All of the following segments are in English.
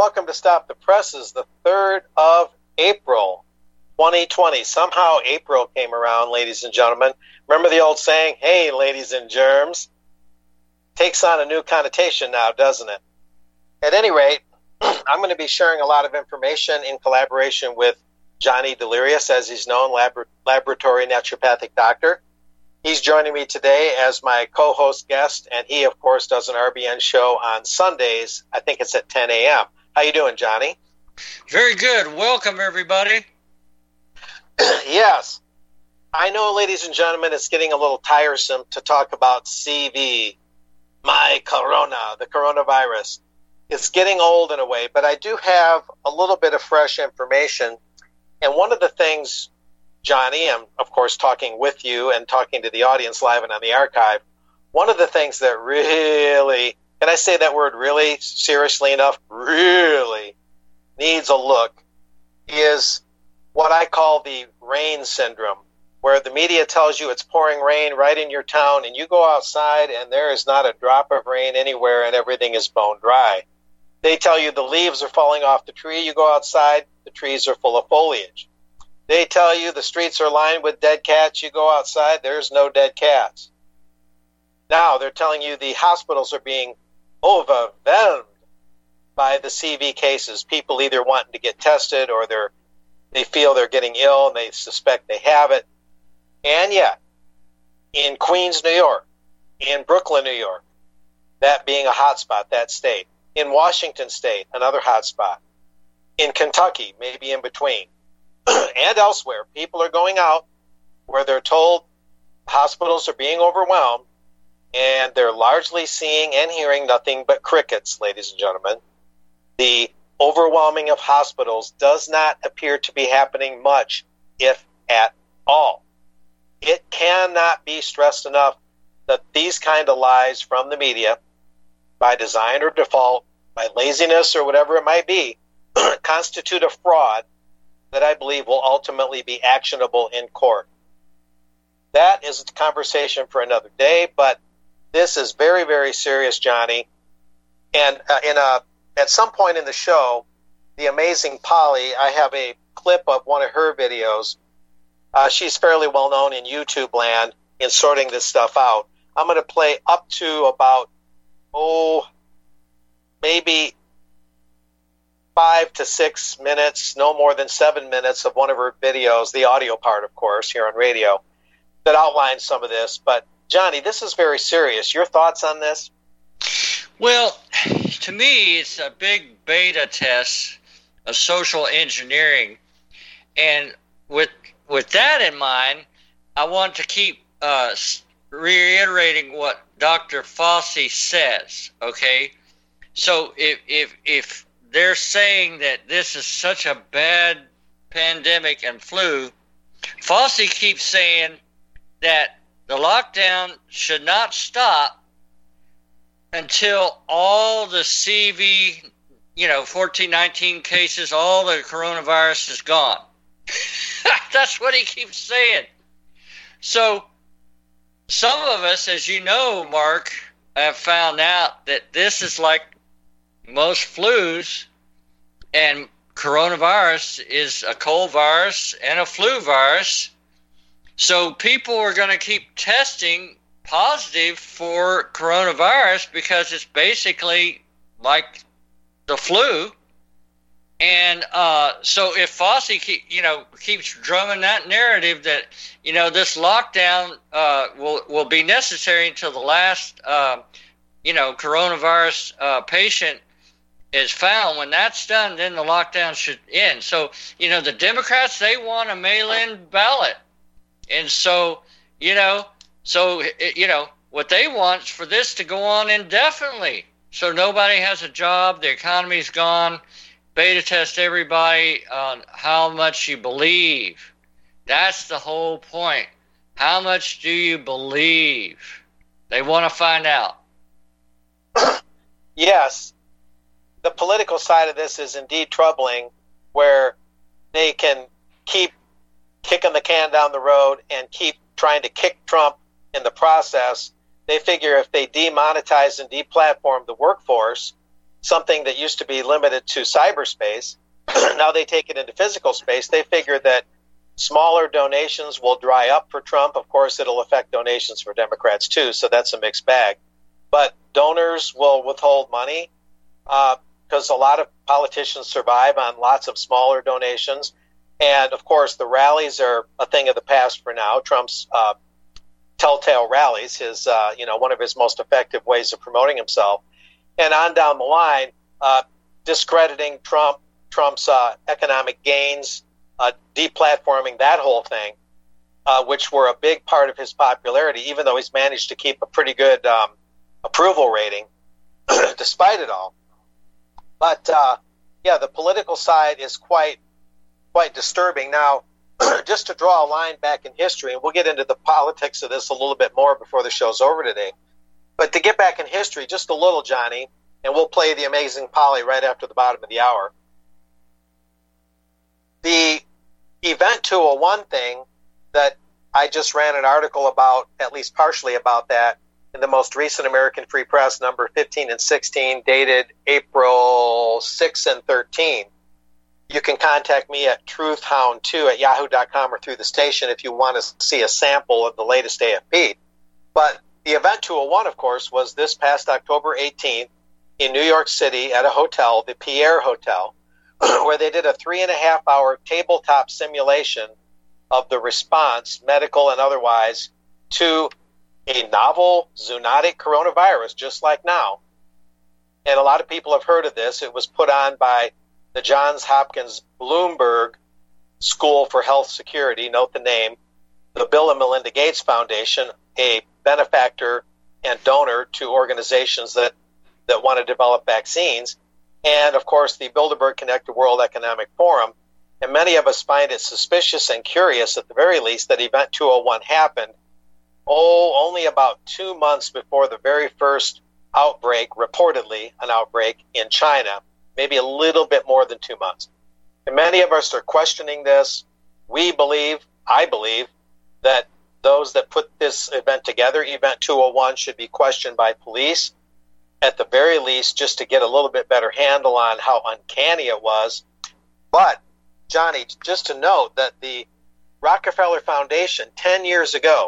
welcome to Stop the Presses, the 3rd of April, 2020. Somehow April came around, ladies and gentlemen. Remember the old saying, hey, ladies and germs? Takes on a new connotation now, doesn't it? At any rate, I'm going to be sharing a lot of information in collaboration with Johnny Delirious, as he's known, laboratory naturopathic doctor. He's joining me today as my co-host guest, and he, of course, does an RBN show on Sundays. I think it's at 10 a.m. How you doing, Johnny? Very good. Welcome, everybody. Yes. I know, ladies and gentlemen, it's getting a little tiresome to talk about CV, my corona, the coronavirus. It's getting old in a way, but I do have a little bit of fresh information. And one of the things, Johnny, I'm, of course, talking with you and talking to the audience live and on the archive, one of the things that really, can I say that word really, seriously enough, really needs a look is what I call the rain syndrome, where the media tells you it's pouring rain right in your town, and you go outside and there is not a drop of rain anywhere and everything is bone dry. They tell you the leaves are falling off the tree. You go outside, the trees are full of foliage. They tell you the streets are lined with dead cats. You go outside, there's no dead cats. Now they're telling you the hospitals are being overwhelmed by the CV cases. People either wanting to get tested or they feel they're getting ill and they suspect they have it. And yet, in Queens, New York, in Brooklyn, New York, that being a hot spot, that state, in Washington State, another hot spot, in Kentucky, maybe in between, and elsewhere, people are going out where they're told hospitals are being overwhelmed, and they're largely seeing and hearing nothing but crickets, ladies and gentlemen. The overwhelming of hospitals does not appear to be happening much, if at all. It cannot be stressed enough that these kind of lies from the media, by design or default, by laziness or whatever it might be, constitute a fraud that I believe will ultimately be actionable in court. That is a conversation for another day, but this is very, very serious, Johnny. And at some point in the show, the amazing Polly, I have a clip of one of her videos. She's fairly well known in YouTube land in sorting this stuff out. I'm going to play up to about, maybe 5 to 6 minutes, no more than 7 minutes of one of her videos, the audio part, of course, here on radio, that outlines some of this. But, Johnny, this is very serious. Your thoughts on this? Well, to me, it's a big beta test of social engineering. And with that in mind, I want to keep reiterating what Dr. Fauci says, okay? So if they're saying that this is such a bad pandemic and flu, Fauci keeps saying that the lockdown should not stop until all the CV, 1419 cases, all the coronavirus is gone. That's what he keeps saying. So some of us, as you know, Mark, have found out that this is like most flus, and coronavirus is a cold virus and a flu virus. So people are going to keep testing positive for coronavirus because it's basically like the flu. And so if Fauci keeps drumming that narrative that this lockdown will be necessary until the last coronavirus patient is found, when that's done, then the lockdown should end. So the Democrats, they want a mail-in ballot, and so what they want is for this to go on indefinitely, so nobody has a job, the economy's gone. Beta test everybody on how much you believe. That's the whole point. How much do you believe? They want to find out. Yes. The political side of this is indeed troubling, where they can keep kicking the can down the road and keep trying to kick Trump in the process. They figure if they demonetize and deplatform the workforce, something that used to be limited to cyberspace. Now they take it into physical space. They figure that smaller donations will dry up for Trump. Of course, it'll affect donations for Democrats too, so that's a mixed bag. But donors will withhold money because a lot of politicians survive on lots of smaller donations. And, of course, the rallies are a thing of the past for now. Trump's telltale rallies, his one of his most effective ways of promoting himself. And on down the line, discrediting Trump's economic gains, deplatforming that whole thing, which were a big part of his popularity, even though he's managed to keep a pretty good approval rating despite it all. But, the political side is quite disturbing. Now, just to draw a line back in history, and we'll get into the politics of this a little bit more before the show's over today, but to get back in history just a little, Johnny, and we'll play the Amazing Polly right after the bottom of the hour. The Event 201 thing that I just ran an article about, at least partially about that, in the most recent American Free Press, number 15 and 16, dated April 6 and 13. You can contact me at truthhound2@yahoo.com or through the station if you want to see a sample of the latest AFP. But the Event 201, of course, was this past October 18th in New York City at a hotel, the Pierre Hotel, where they did a 3.5-hour tabletop simulation of the response, medical and otherwise, to a novel zoonotic coronavirus, just like now. And a lot of people have heard of this. It was put on by the Johns Hopkins Bloomberg School for Health Security, note the name, the Bill and Melinda Gates Foundation, a benefactor and donor to organizations that want to develop vaccines, and, of course, the Bilderberg Connected World Economic Forum. And many of us find it suspicious and curious, at the very least, that Event 201 happened, only about 2 months before the very first outbreak, reportedly an outbreak in China, maybe a little bit more than 2 months. And many of us are questioning this. I believe, that those that put this event together, Event 201, should be questioned by police, at the very least, just to get a little bit better handle on how uncanny it was. But, Johnny, just to note that the Rockefeller Foundation 10 years ago,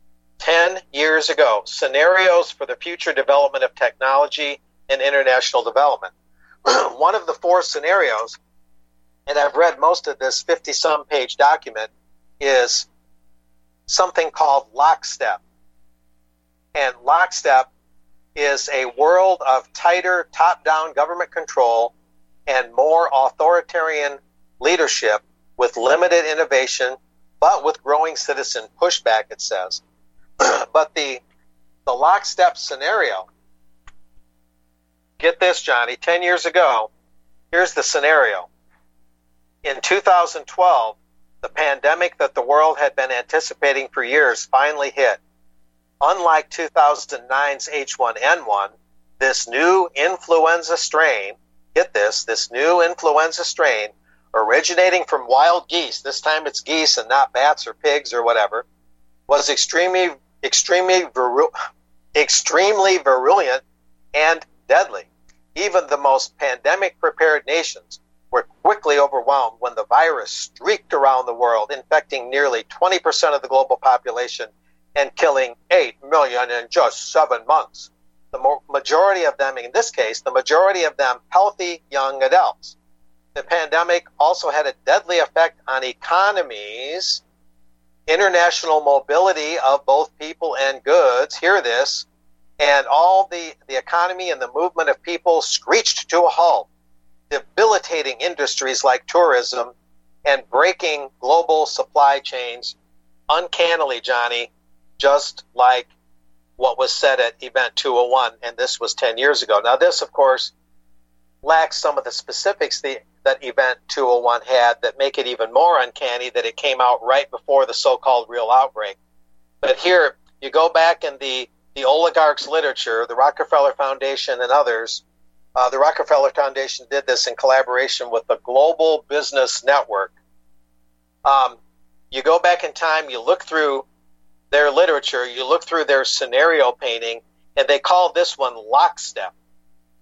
Scenarios for the Future Development of Technology and International Development. One of the 4 scenarios, and I've read most of this 50-some page document, is something called Lockstep. And Lockstep is a world of tighter top-down government control and more authoritarian leadership with limited innovation, but with growing citizen pushback, it says. But the Lockstep scenario, get this, Johnny, 10 years ago, here's the scenario. In 2012, the pandemic that the world had been anticipating for years finally hit. Unlike 2009's H1N1, this new influenza strain, get this new influenza strain, originating from wild geese, this time it's geese and not bats or pigs or whatever, was extremely virulent and deadly. Even the most pandemic-prepared nations were quickly overwhelmed when the virus streaked around the world, infecting nearly 20% of the global population and killing 8 million in just 7 months. The majority of them, in this case, healthy young adults. The pandemic also had a deadly effect on economies, international mobility of both people and goods, hear this, and all the economy and the movement of people screeched to a halt, debilitating industries like tourism and breaking global supply chains uncannily, Johnny, just like what was said at Event 201, and this was 10 years ago. Now, this, of course, lacks some of the specifics that Event 201 had that make it even more uncanny that it came out right before the so-called real outbreak. But here, you go back in the oligarchs' literature, the Rockefeller Foundation and others. The Rockefeller Foundation did this in collaboration with the Global Business Network. You go back in time, you look through their literature, you look through their scenario painting, and they call this one Lockstep.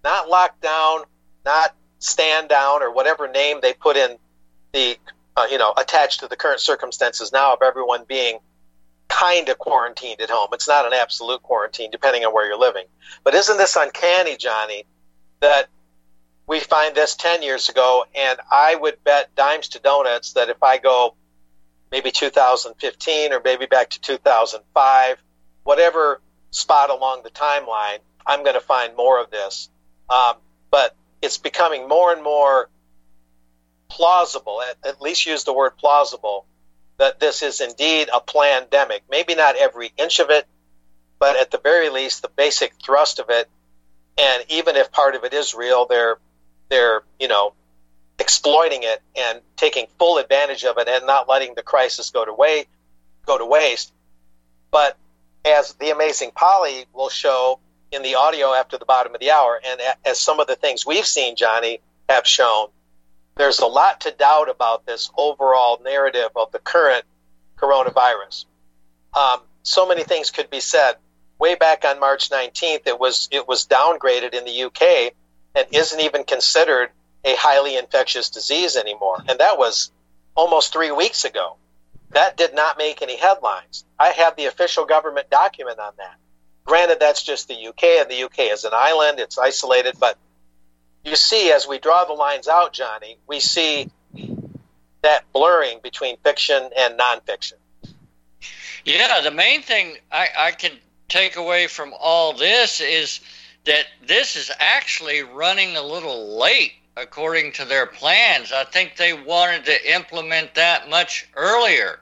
not locked down, not stand down, or whatever name they put in the, attached to the current circumstances now of everyone being kind of quarantined at home. It's not an absolute quarantine, depending on where you're living. But isn't this uncanny, Johnny, that we find this 10 years ago, and I would bet dimes to donuts that if I go maybe 2015 or maybe back to 2005, whatever spot along the timeline, I'm going to find more of this. But it's becoming more and more plausible, at least use the word plausible, that this is indeed a plandemic. Maybe not every inch of it, but at the very least, the basic thrust of it. And even if part of it is real, they're exploiting it and taking full advantage of it and not letting the crisis go to waste. But as the amazing Polly will show in the audio after the bottom of the hour, and as some of the things we've seen, Johnny, have shown, there's a lot to doubt about this overall narrative of the current coronavirus. So many things could be said. Way back on March 19th, it was downgraded in the UK and isn't even considered a highly infectious disease anymore. And that was almost 3 weeks ago. That did not make any headlines. I have the official government document on that. Granted, that's just the UK, and the UK is an island, it's isolated, but you see, as we draw the lines out, Johnny, we see that blurring between fiction and nonfiction. Yeah, the main thing I can take away from all this is that this is actually running a little late according to their plans. I think they wanted to implement that much earlier,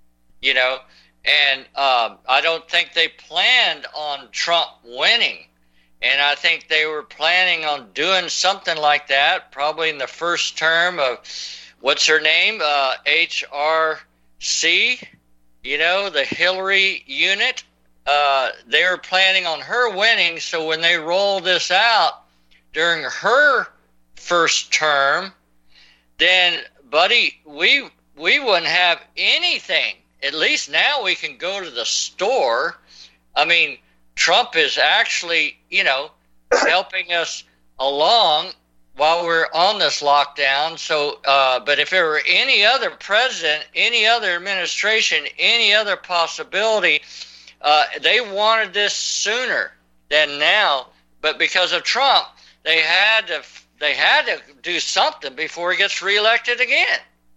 and I don't think they planned on Trump winning. And I think they were planning on doing something like that, probably in the first term of, what's her name, HRC, the Hillary unit. They were planning on her winning, so when they roll this out during her first term, then, buddy, we wouldn't have anything. At least now we can go to the store. I mean, Trump is actually, helping us along while we're on this lockdown. So, but if there were any other president, any other administration, any other possibility, they wanted this sooner than now. But because of Trump, they had to do something before he gets reelected again.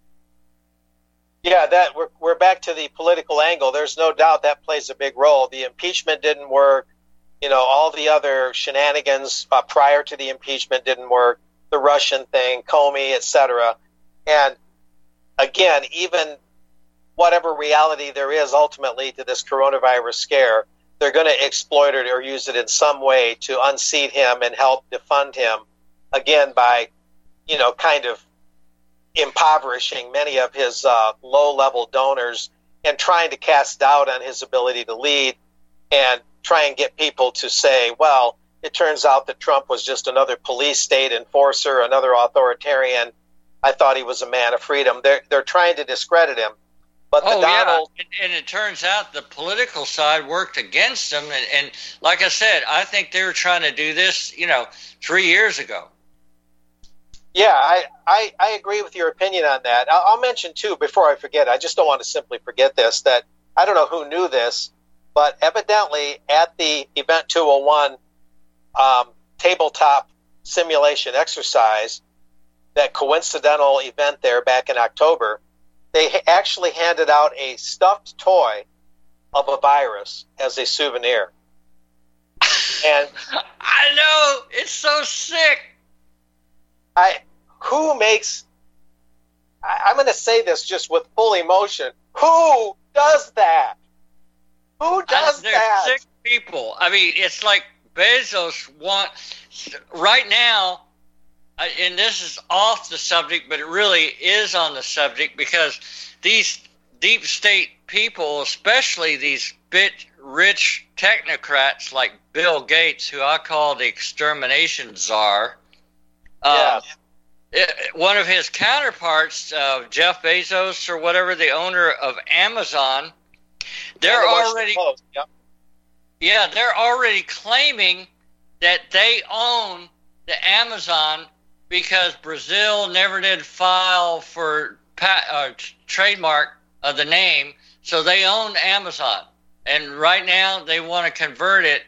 Yeah, that we're back to the political angle. There's no doubt that plays a big role. The impeachment didn't work. All the other shenanigans prior to the impeachment didn't work. The Russian thing, Comey, etc. And again, even whatever reality there is ultimately to this coronavirus scare, they're going to exploit it or use it in some way to unseat him and help defund him, again, by, kind of impoverishing many of his low-level donors and trying to cast doubt on his ability to lead and try and get people to say, well, it turns out that Trump was just another police state enforcer, another authoritarian. I thought he was a man of freedom. They're trying to discredit him. But and it turns out the political side worked against him. And like I said, I think they were trying to do this, 3 years ago. Yeah, I agree with your opinion on that. I'll mention, too, before I forget, I just don't want to simply forget this, that I don't know who knew this, but evidently at the Event 201 tabletop simulation exercise, that coincidental event there back in October, they actually handed out a stuffed toy of a virus as a souvenir. And I know, it's so sick. I'm going to say this just with full emotion. Who does that? Who does that? They're sick people. I mean, it's like Bezos right now, and this is off the subject, but it really is on the subject, because these deep state people, especially these rich technocrats like Bill Gates, who I call the extermination czar, one of his counterparts, Jeff Bezos or whatever, the owner of Amazon, they're already claiming that they own the Amazon because Brazil never did file for trademark of the name, so they own Amazon. And right now they want to convert it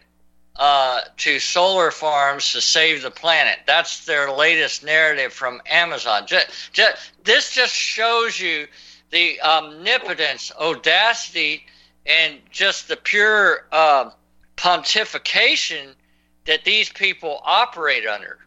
to solar farms to save the planet. That's their latest narrative from Amazon. This just shows you the omnipotence, audacity, and just the pure pontification that these people operate under.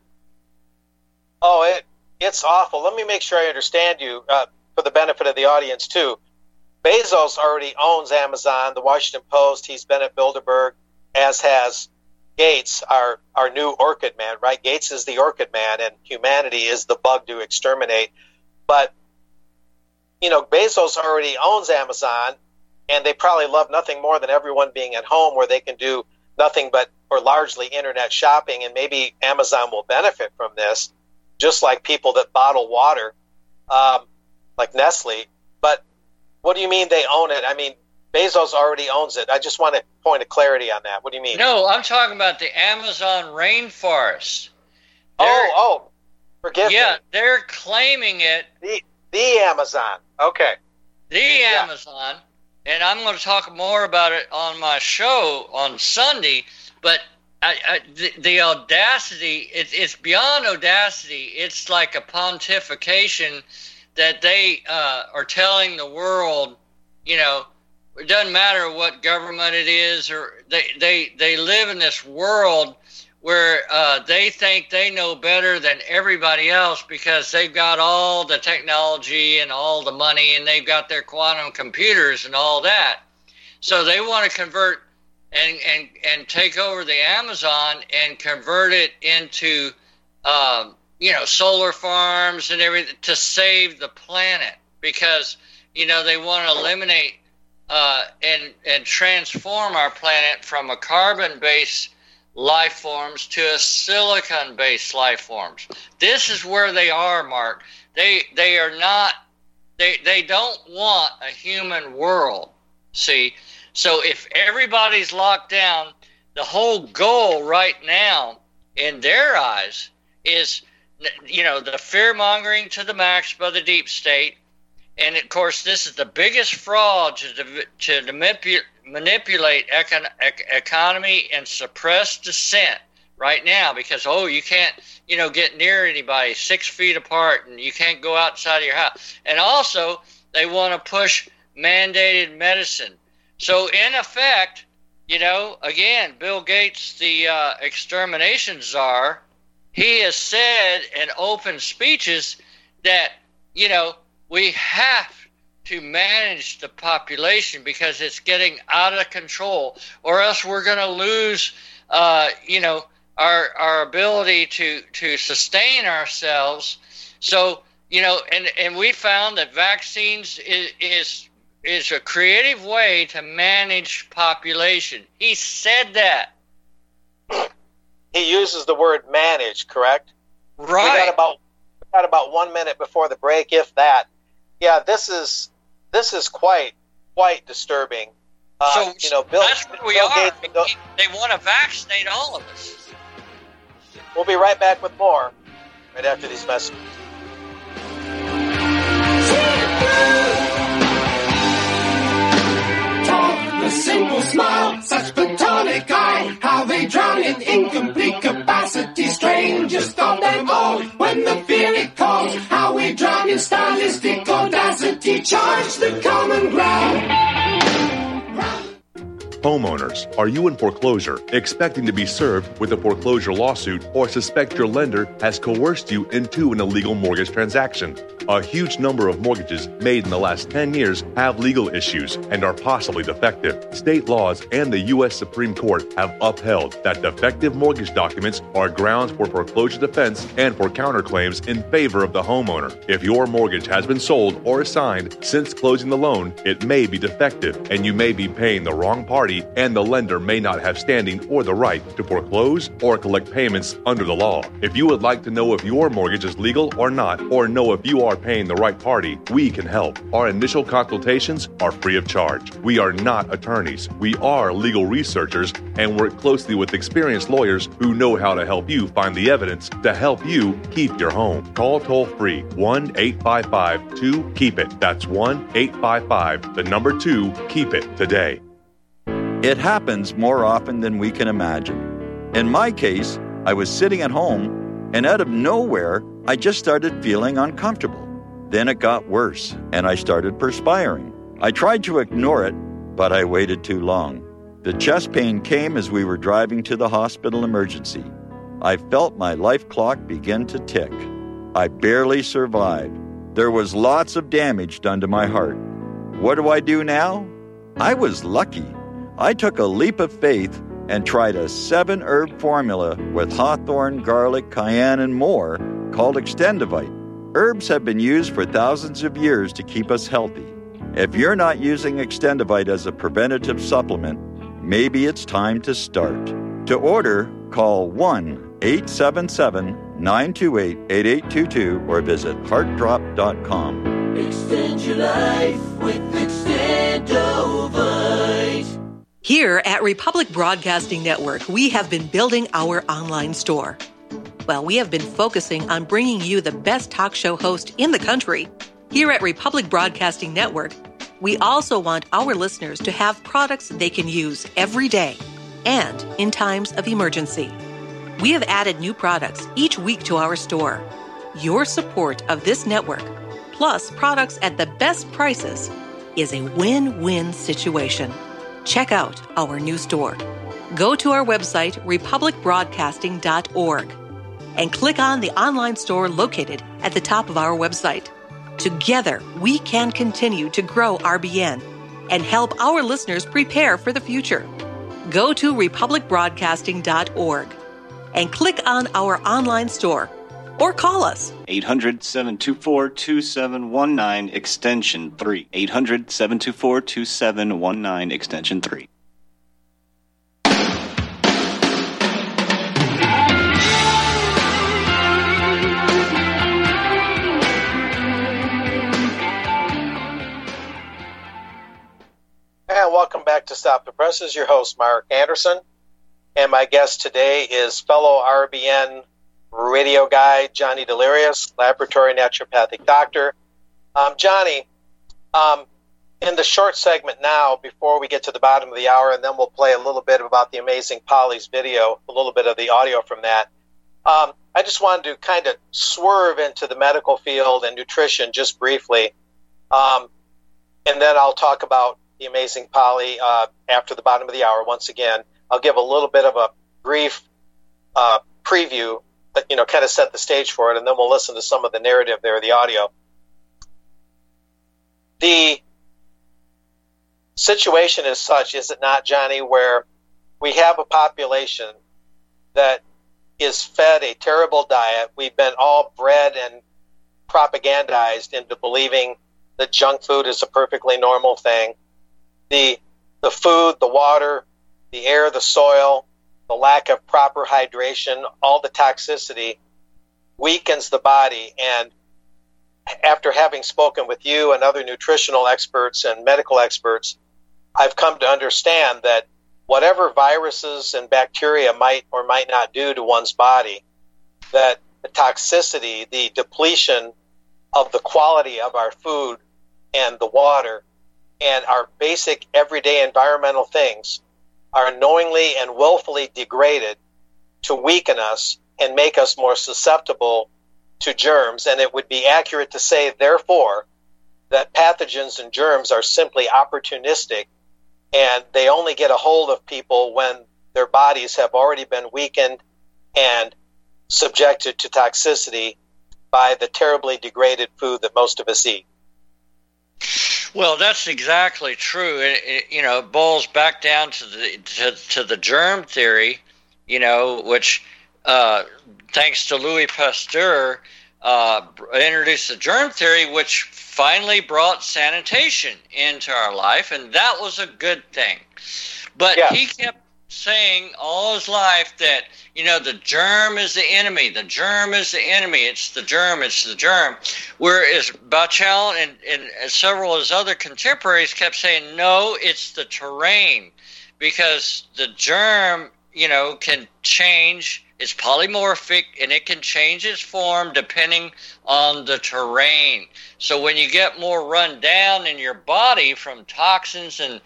Oh, it's awful. Let me make sure I understand you for the benefit of the audience, too. Bezos already owns Amazon, the Washington Post. He's been at Bilderberg, as has Gates, our new Orchid Man, right? Gates is the Orchid Man, and humanity is the bug to exterminate. But, Bezos already owns Amazon, and they probably love nothing more than everyone being at home where they can do nothing but, or largely, internet shopping, and maybe Amazon will benefit from this, just like people that bottle water, like Nestle. But what do you mean they own it? I mean, Bezos already owns it. I just want a point of clarity on that. What do you mean? No, I'm talking about the Amazon rainforest. Forgive me. Yeah, they're claiming it. The Amazon. Okay. The Amazon. And I'm going to talk more about it on my show on Sunday. But the audacity, it's beyond audacity. It's like a pontification that they are telling the world, it doesn't matter what government it is, or they live in this world where they think they know better than everybody else because they've got all the technology and all the money, and they've got their quantum computers and all that. So they want to convert and take over the Amazon and convert it into solar farms and everything to save the planet because they want to eliminate and transform our planet from a carbon-based life forms to a silicon-based life forms. This is where they are, Mark. They are not. They don't want a human world. See, so if everybody's locked down, the whole goal right now, in their eyes, is the fear-mongering to the max by the deep state. And, of course, this is the biggest fraud to manipulate economy and suppress dissent right now because, you can't, get near anybody 6 feet apart and you can't go outside of your house. And also, they want to push mandated medicine. So, in effect, again, Bill Gates, the extermination czar, he has said in open speeches that, we have to manage the population because it's getting out of control, or else we're going to lose, our ability to sustain ourselves. So, and we found that vaccines is a creative way to manage population. He said that. He uses the word manage, correct? Right. We got about 1 minute before the break, if that. Yeah, this is quite disturbing. So Bill, that's where we are. They want to vaccinate all of us. We'll be right back with more right after these messages. Talk, the simple smile, such platonic eye, how they drown in incomplete capacity, strangest of them all, when the fear it calls, how we drown in stylistic audacity, charge the common ground. Homeowners, are you in foreclosure, expecting to be served with a foreclosure lawsuit, or suspect your lender has coerced you into an illegal mortgage transaction? A huge number of mortgages made in the last 10 years have legal issues and are possibly defective. State laws and the U.S. Supreme Court have upheld that defective mortgage documents are grounds for foreclosure defense and for counterclaims in favor of the homeowner. If your mortgage has been sold or assigned since closing the loan, it may be defective and you may be paying the wrong party, and the lender may not have standing or the right to foreclose or collect payments under the law. If you would like to know if your mortgage is legal or not, or know if you are are paying the right party, we can help. Our initial consultations are free of charge. We are not attorneys. We are legal researchers and work closely with experienced lawyers who know how to help you find the evidence to help you keep your home. Call toll-free 1-855-2-KEEP-IT. That's 1-855-2-KEEP-IT today. It happens more often than we can imagine. In my case, I was sitting at home, and out of nowhere, I just started feeling uncomfortable. Then it got worse, and I started perspiring. I tried to ignore it, but I waited too long. The chest pain came as we were driving to the hospital emergency. I felt my life clock begin to tick. I barely survived. There was lots of damage done to my heart. What do I do now? I was lucky. I took a leap of faith and tried a 7-herb formula with hawthorn, garlic, cayenne, and more called Extendivite. Herbs have been used for thousands of years to keep us healthy. If you're not using Extendivite as a preventative supplement, maybe it's time to start. To order, call 1-877-928-8822 or visit heartdrop.com. Extend your life with Extendovite. Here at Republic Broadcasting Network, we have been building our online store. Well, we have been focusing on bringing you the best talk show host in the country. Here at Republic Broadcasting Network, we also want our listeners to have products they can use every day and in times of emergency. We have added new products each week to our store. Your support of this network, plus products at the best prices, is a win-win situation. Check out our new store. Go to our website, republicbroadcasting.org, and click on the online store located at the top of our website. Together, we can continue to grow RBN and help our listeners prepare for the future. Go to republicbroadcasting.org and click on our online store or call us. 800-724-2719, extension 3. 800-724-2719, extension 3. And welcome back to Stop the Presses. Your host, Mark Anderson. And my guest today is fellow RBN radio guy, Johnny Delirious, laboratory naturopathic doctor. Johnny, in the short segment now, before we get to the bottom of the hour, and then we'll play a little bit about the Amazing Polly's video, a little bit of the audio from that. I just wanted to kind of swerve into the medical field and nutrition just briefly. And then I'll talk about the Amazing Polly after the bottom of the hour. Once again, I'll give a little bit of a brief preview that, kind of set the stage for it, and then we'll listen to some of the narrative there, the audio. The situation is such, is it not, Johnny, where we have a population that is fed a terrible diet. We've been all bred and propagandized into believing that junk food is a perfectly normal thing. The food, the water, the air, the soil, the lack of proper hydration, all the toxicity weakens the body. And after having spoken with you and other nutritional experts and medical experts, I've come to understand that whatever viruses and bacteria might or might not do to one's body, that the toxicity, the depletion of the quality of our food and the water and our basic everyday environmental things are knowingly and willfully degraded to weaken us and make us more susceptible to germs. And it would be accurate to say, therefore, that pathogens and germs are simply opportunistic, and they only get a hold of people when their bodies have already been weakened and subjected to toxicity by the terribly degraded food that most of us eat. Well, that's exactly true. It boils back down to the germ theory, which thanks to Louis Pasteur, introduced the germ theory, which finally brought sanitation into our life, and that was a good thing. But he kept saying all his life that, the germ is the enemy. The germ is the enemy. It's the germ. It's the germ. Whereas Bachal and several of his other contemporaries kept saying, no, it's the terrain, because the germ, can change. It's polymorphic, and it can change its form depending on the terrain. So when you get more run down in your body from toxins and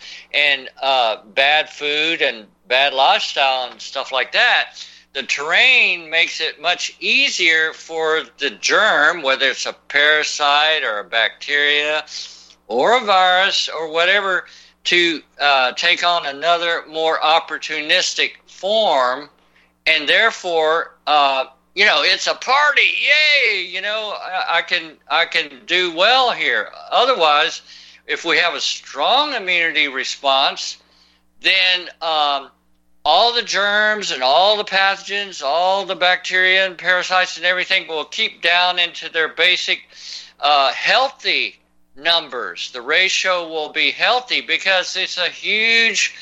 bad food and bad lifestyle and stuff like that, the terrain makes it much easier for the germ, whether it's a parasite or a bacteria or a virus or whatever, to take on another more opportunistic form. And therefore, it's a party. Yay! I can do well here. Otherwise, if we have a strong immunity response, then all the germs and all the pathogens, all the bacteria and parasites and everything will keep down into their basic healthy numbers. The ratio will be healthy because it's a huge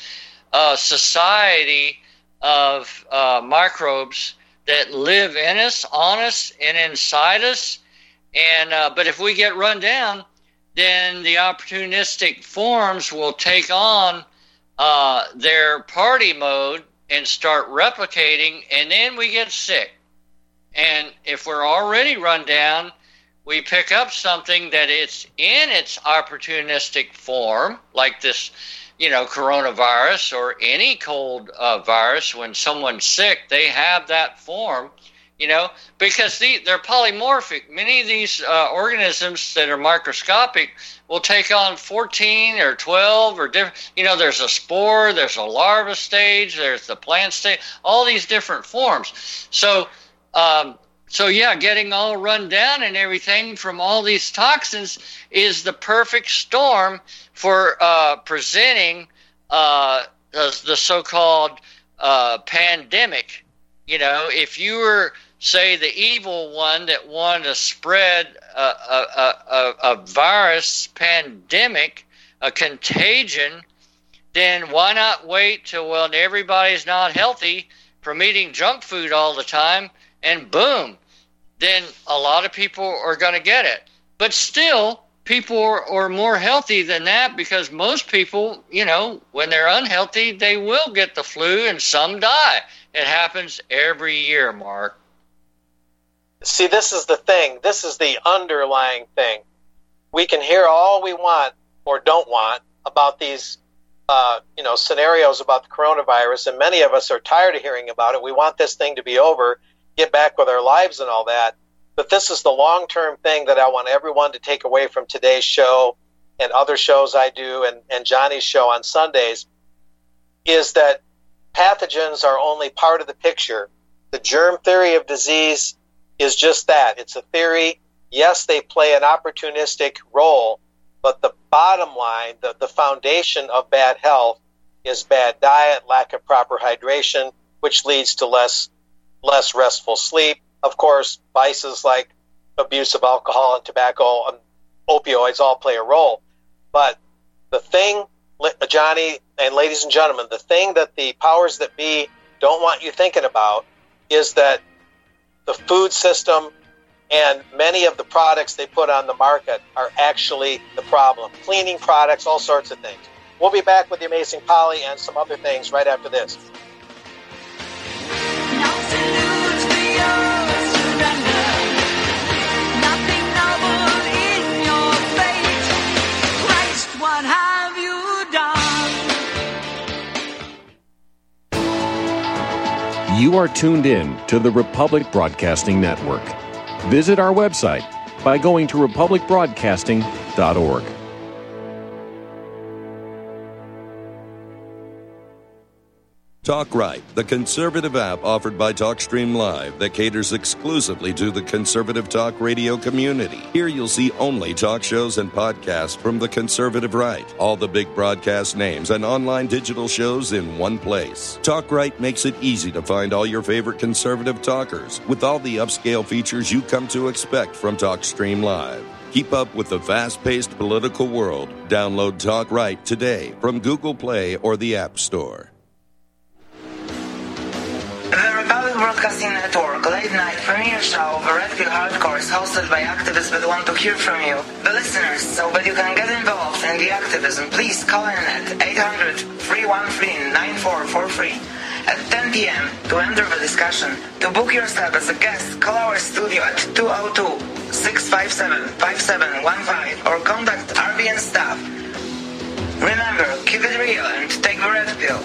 society of microbes that live in us, on us, and inside us. And but if we get run down, then the opportunistic forms will take on their party mode and start replicating, and then we get sick. And if we're already run down, we pick up something that it's in its opportunistic form, like this coronavirus or any cold virus. When someone's sick, they have that form, because they're polymorphic. Many of these organisms that are microscopic will take on 14 or 12 or different, there's a spore, there's a larva stage, there's the plant stage, all these different forms. So getting all run down and everything from all these toxins is the perfect storm for presenting the so-called pandemic. If you were, say, the evil one that wanted to spread a virus pandemic, a contagion, then why not wait till everybody's not healthy from eating junk food all the time, and boom, then a lot of people are going to get it. But still, people are more healthy than that, because most people, when they're unhealthy, they will get the flu and some die. It happens every year, Mark. See, this is the thing. This is the underlying thing. We can hear all we want or don't want about these, scenarios about the coronavirus, and many of us are tired of hearing about it. We want this thing to be over, get back with our lives and all that. But this is the long-term thing that I want everyone to take away from today's show and other shows I do and Johnny's show on Sundays, is that pathogens are only part of the picture. The germ theory of disease is just that. It's a theory. Yes, they play an opportunistic role, but the bottom line, the foundation of bad health is bad diet, lack of proper hydration, which leads to less restful sleep. Of course, vices like abuse of alcohol and tobacco and opioids all play a role. But the thing, Johnny and ladies and gentlemen, the thing that the powers that be don't want you thinking about is that the food system and many of the products they put on the market are actually the problem. Cleaning products, all sorts of things. We'll be back with the Amazing Polly and some other things right after this. You are tuned in to the Republic Broadcasting Network. Visit our website by going to republicbroadcasting.org. Talk Right, the conservative app offered by TalkStream Live that caters exclusively to the conservative talk radio community. Here you'll see only talk shows and podcasts from the conservative right. All the big broadcast names and online digital shows in one place. Talk Right makes it easy to find all your favorite conservative talkers with all the upscale features you come to expect from TalkStream Live. Keep up with the fast-paced political world. Download Talk Right today from Google Play or the App Store. Broadcasting Network late night premiere show of Red Pill Hardcore is hosted by activists that want to hear from you, the listeners. So that you can get involved in the activism, please call in at 800-313-9443 at 10 p.m. to enter the discussion. To book yourself as a guest, call our studio at 202-657-5715 or contact RBN staff. Remember, keep it real and take the red pill.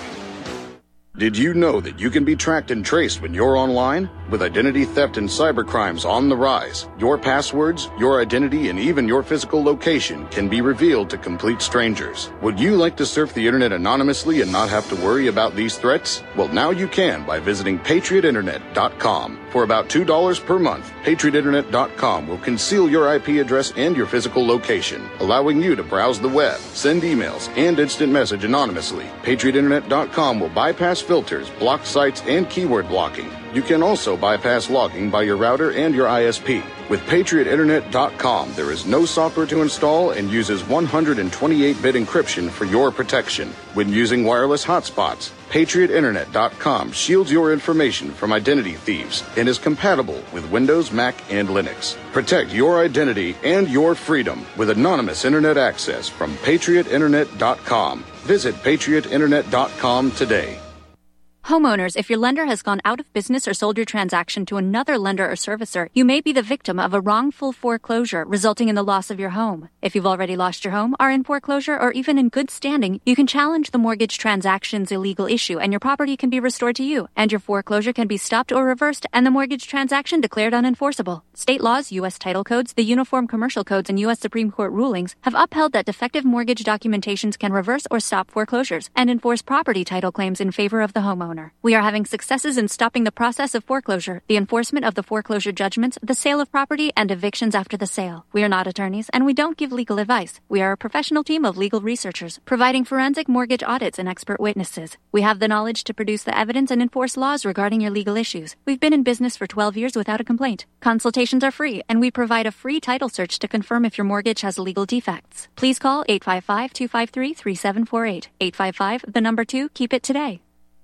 Did you know that you can be tracked and traced when you're online? With identity theft and cybercrimes on the rise, your passwords, your identity, and even your physical location can be revealed to complete strangers. Would you like to surf the internet anonymously and not have to worry about these threats? Well, now you can by visiting PatriotInternet.com. For about $2 per month, PatriotInternet.com will conceal your IP address and your physical location, allowing you to browse the web, send emails, and instant message anonymously. PatriotInternet.com will bypass filters, block sites, and keyword blocking. You can also bypass logging by your router and your ISP. With PatriotInternet.com, there is no software to install and uses 128-bit encryption for your protection. When using wireless hotspots, PatriotInternet.com shields your information from identity thieves and is compatible with Windows, Mac, and Linux. Protect your identity and your freedom with anonymous internet access from PatriotInternet.com. Visit PatriotInternet.com today. Homeowners, if your lender has gone out of business or sold your transaction to another lender or servicer, you may be the victim of a wrongful foreclosure resulting in the loss of your home. If you've already lost your home, are in foreclosure, or even in good standing, you can challenge the mortgage transaction's illegal issue and your property can be restored to you, and your foreclosure can be stopped or reversed and the mortgage transaction declared unenforceable. State laws, U.S. title codes, the Uniform Commercial Codes, and U.S. Supreme Court rulings have upheld that defective mortgage documentations can reverse or stop foreclosures and enforce property title claims in favor of the homeowner. We are having successes in stopping the process of foreclosure, the enforcement of the foreclosure judgments, the sale of property, and evictions after the sale. We are not attorneys, and we don't give legal advice. We are a professional team of legal researchers, providing forensic mortgage audits and expert witnesses. We have the knowledge to produce the evidence and enforce laws regarding your legal issues. We've been in business for 12 years without a complaint. Consultations are free, and we provide a free title search to confirm if your mortgage has legal defects. Please call 855-253-3748. 855, the number 2, keep it today.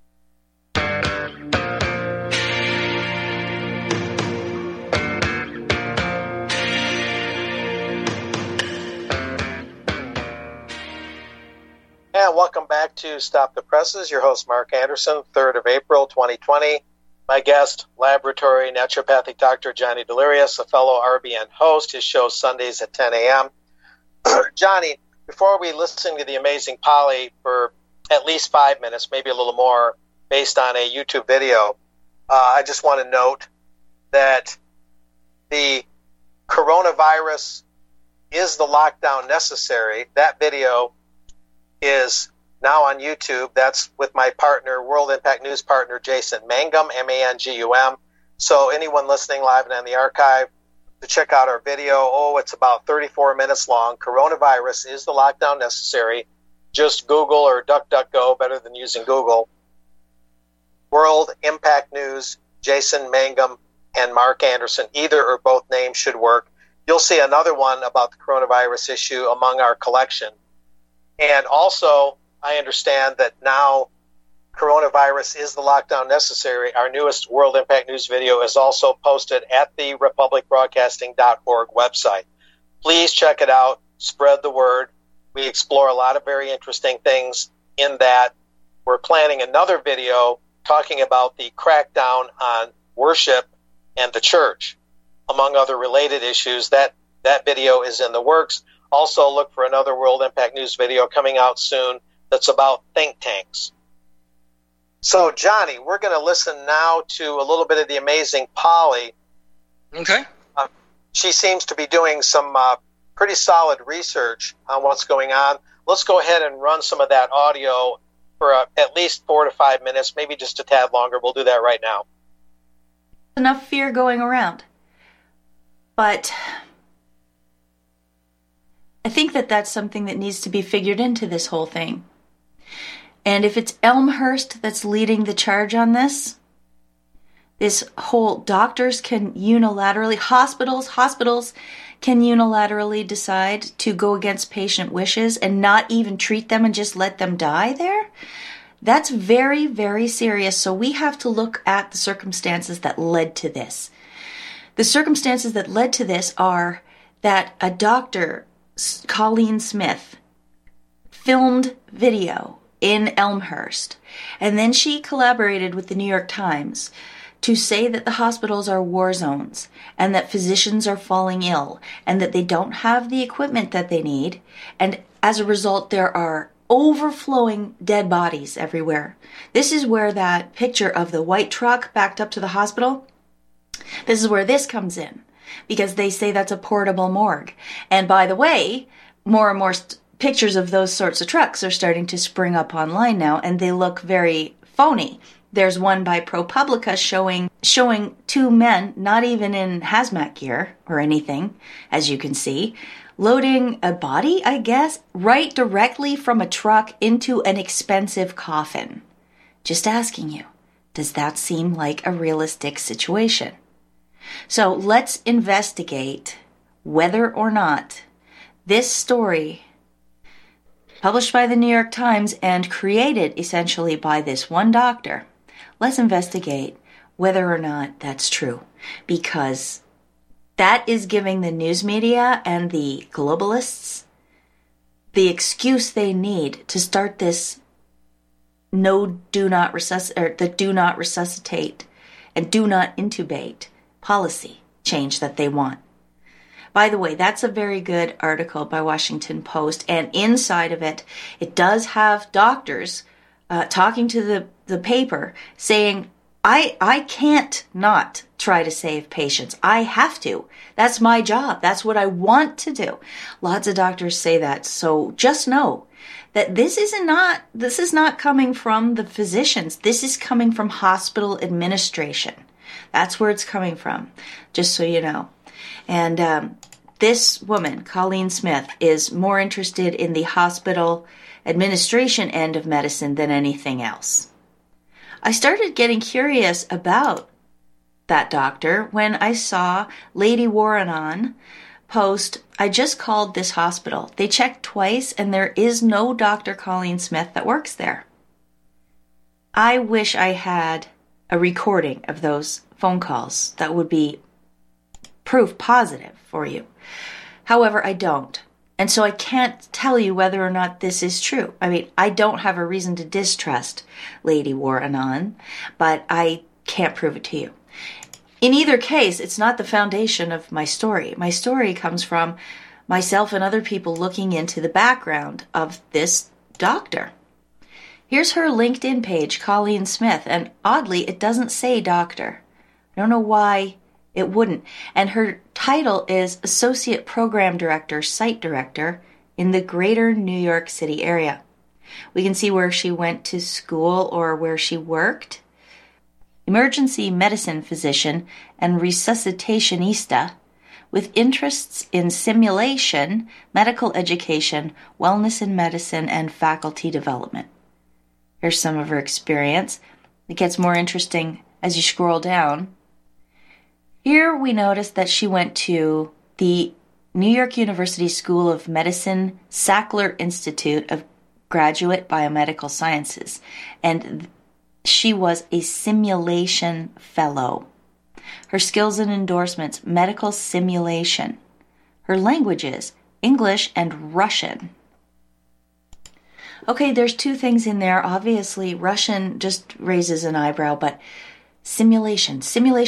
And welcome back to Stop the Presses. Your host, Mark Anderson, 3rd of April, 2020. My guest, laboratory naturopathic Dr. Johnny Delirious, a fellow RBN host. His show Sundays at 10 a.m. Johnny, before we listen to the amazing Polly for at least 5 minutes, maybe a little more, based on a YouTube video, I just want to note that the coronavirus is the lockdown necessary. That video is now on YouTube. That's with my partner, World Impact News partner, Jason Mangum, M-A-N-G-U-M. So anyone listening live and on the archive, to check out our video. It's about 34 minutes long. Coronavirus is the lockdown necessary. Just Google or DuckDuckGo, better than using Google. World Impact News, Jason Mangum, and Mark Anderson. Either or both names should work. You'll see another one about the coronavirus issue among our collection. And also, I understand that now coronavirus is the lockdown necessary. Our newest World Impact News video is also posted at the republicbroadcasting.org website. Please check it out. Spread the word. We explore a lot of very interesting things in that. We're planning another video talking about the crackdown on worship and the church, among other related issues. That video is in the works. Also, look for another World Impact News video coming out soon that's about think tanks. So, Johnny, we're going to listen now to a little bit of the amazing Polly. Okay. She seems to be doing some pretty solid research on what's going on. Let's go ahead and run some of that audio for at least 4 to 5 minutes, maybe just a tad longer. We'll do that right now. Enough fear going around. But I think that that's something that needs to be figured into this whole thing. And if it's Elmhurst that's leading the charge on this whole doctors can unilaterally, hospitals can unilaterally decide to go against patient wishes and not even treat them and just let them die there, That's very, very serious. So we have to look at the circumstances that led to this. The circumstances that led to this are that a doctor, Colleen Smith, filmed video in Elmhurst, and then she collaborated with the New York Times to say that the hospitals are war zones and that physicians are falling ill and that they don't have the equipment that they need, and as a result there are overflowing dead bodies everywhere. This is where that picture of the white truck backed up to the hospital, this is where this comes in, because they say that's a portable morgue. And by the way, more and more pictures of those sorts of trucks are starting to spring up online now, and they look very phony. There's one by ProPublica showing two men, not even in hazmat gear or anything, as you can see, loading a body, I guess, right directly from a truck into an expensive coffin. Just asking you, does that seem like a realistic situation? So let's investigate whether or not this story, published by the New York Times and created essentially by this one doctor, let's investigate whether or not that's true, because that is giving the news media and the globalists the excuse they need to start this do not resuscitate and do not intubate policy change that they want. By the way, that's a very good article by Washington Post, and inside of it, it does have doctors talking to the paper saying, I can't not try to save patients. I have to. That's my job. That's what I want to do. Lots of doctors say that. So just know that this is not coming from the physicians. This is coming from hospital administration. That's where it's coming from, just so you know. And this woman, Colleen Smith, is more interested in the hospital administration end of medicine than anything else. I started getting curious about that doctor when I saw Lady Warrenon post, I just called this hospital. They checked twice and there is no Dr. Colleen Smith that works there. I wish I had a recording of those phone calls. That would be proof positive for you. However, I don't. And so I can't tell you whether or not this is true. I mean, I don't have a reason to distrust Lady Warrenon, but I can't prove it to you. In either case, it's not the foundation of my story. My story comes from myself and other people looking into the background of this doctor. Here's her LinkedIn page, Colleen Smith, and oddly, it doesn't say doctor. I don't know why it wouldn't. And her title is Associate Program Director, Site Director in the Greater New York City area. We can see where she went to school or where she worked. Emergency medicine physician and resuscitationista with interests in simulation, medical education, wellness in medicine, and faculty development. Here's some of her experience. It gets more interesting as you scroll down. Here we notice that she went to the New York University School of Medicine Sackler Institute of Graduate Biomedical Sciences, and she was a simulation fellow. Her skills and endorsements, medical simulation. Her languages, English and Russian. Okay, there's two things in there. Obviously, Russian just raises an eyebrow, but simulation.